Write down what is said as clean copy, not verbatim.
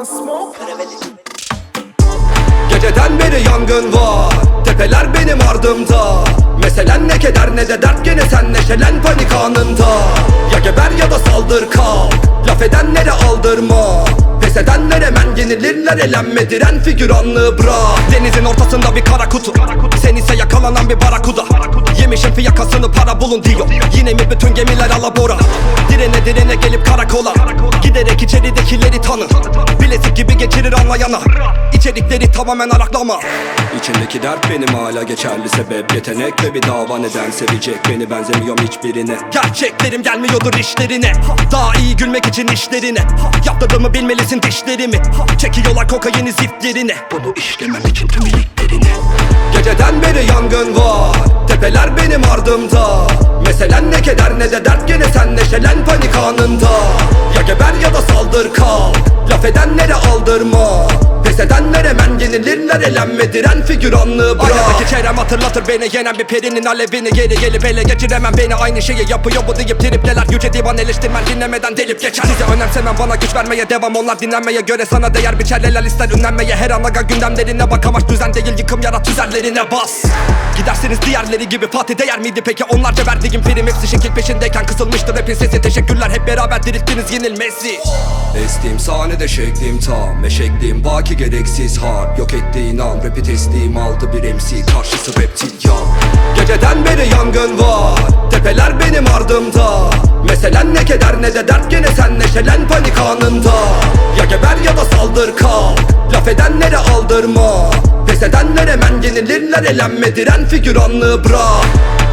smoke? Geceden beri yangın var, tepeler benim ardımda. Meselen ne keder ne de dert, gene sen neşelen panik anında. Ya geber ya da saldır kal, laf edenlere aldırma. Pes edenler hemen yenilirler, elenme diren figüranlığı bırak. Denizin ortasında bir kara kutu, sen ise yakalanan bir barakuda. Yemişin fiyakasını para bulun diyor, yine mi bütün gemiler alabora? Direne direne gelip karakola, giderek içeridekileri tanı. Bilezik gibi geçirir anlayana, İçerikleri tamamen araklama. İçindeki dert benim hala geçerli sebep. Yetenek ve bir dava, neden sevecek beni, benzemiyorum hiçbirine. Gerçeklerim gelmiyordur işlerine, daha iyi gülmek için işlerine. Yaptırdığımı bilmelisin dişlerimi, çekiyorlar kokaini ziftlerine. Bunu işlemem için tüm iliklerine. Geceden beri yangın var, tepeler benim ardımda. Meselen ne keder ne de dert, gene sen neşelen panik anında. Ya geber ya da saldır kal, laf edenlere aldırma. Pes edenler hemen yenilirler, elenme diren figüranlığı bırak. Aynadaki çevrem hatırlatır beni, yenen bir perinin alevini. Geri gelip ele geçiremem beni, aynı şeyi yapıyor bu deyip tripteler. Yüce divan eleştirmen dinlemeden delip geçer. Size önemsemem, bana güç vermeye devam, onlar dinlenmeye göre sana değer biçer. Helal ister ünlenmeye, her an aga gündemlerine bak. Amaç düzen değil yıkım, yarat üzerlerine bas. Gidersiniz diğerleri gibi, Fatih değer miydi peki onlarca verdiğim prim? Hepsi şekil peşindeyken kısılmıştır rapin sesi. Teşekkürler, hep beraber dirilttiniz yenilmezi. Estiğim sahnede şeklim tam, eşekliğim baki gereksiz harp. Yok ettiğin an rapi teslim aldı bir MC, karşısı reptil ya. Geceden beri yangın var, tepeler benim ardımda. Meselen ne keder ne de dert, gene sen neşelen panik anında. Ya geber ya da saldır kal, laf edenlere aldırma. Pes edenler hemen yenilirler, elenme diren figüranlığı bırak.